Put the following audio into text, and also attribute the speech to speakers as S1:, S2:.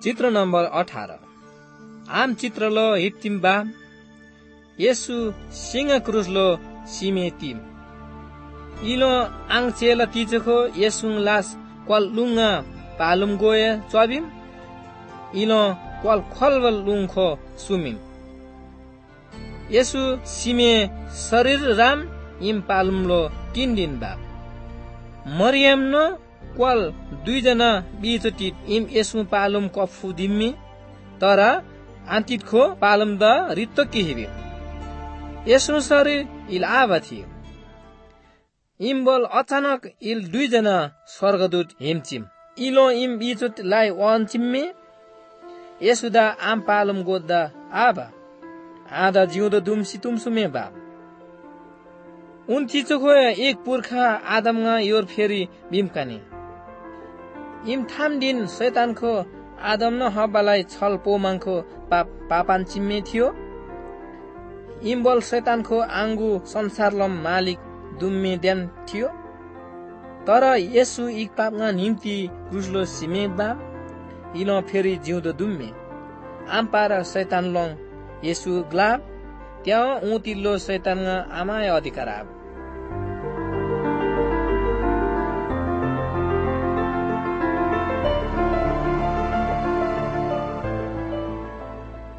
S1: चित्र नम्बर 18 आम चित्रलो हिप्तिम बा येसु सिंह क्रुसलो सिमे तिम इलो आङ चेला तिजको येसुङ लास क्वाल लुङा पालुम गोए च्वाबिम इलो क्वाल खलवल लुङखो सुमिम येसु सिमे शरीर राम इम पालुमलो 3 दिन बा मरियम न क्वाल 2 जना बिचोटी इम येसु पालुम कफु दिम्मी तर आन्तितखो पालुम द रित्तो किहिबि येसु शरीर इल आवा थियो इम बोल अचानक इल 2 जना स्वर्गदूत हिमचिम इलो इम बिचोट लाई वानचिम्मे येसुदा आम पालुम गोद्दा आबा आधा जिउँदो दुम्सी तुमसुमे बा उन चिचोको एक पुर्खा आदमगा योर फेरि बिमकाने इम थाम दिन शैतानको आदम न हब्बालाई छल पोमाङको पापान चिम्मे थियो इम बोल शैतानको आङ्गु संसारलम मालिक दुम्मे ड्यान थियो तर येसु इक पापगा निम्ति क्रुसलो सिमे बा इलो फेरि जिउँदो दुम्मे आम पारा शैतान लङ येसु ग्लाब त्यहाँ उतिल्लो शैतानगा आमाय अधिकार आब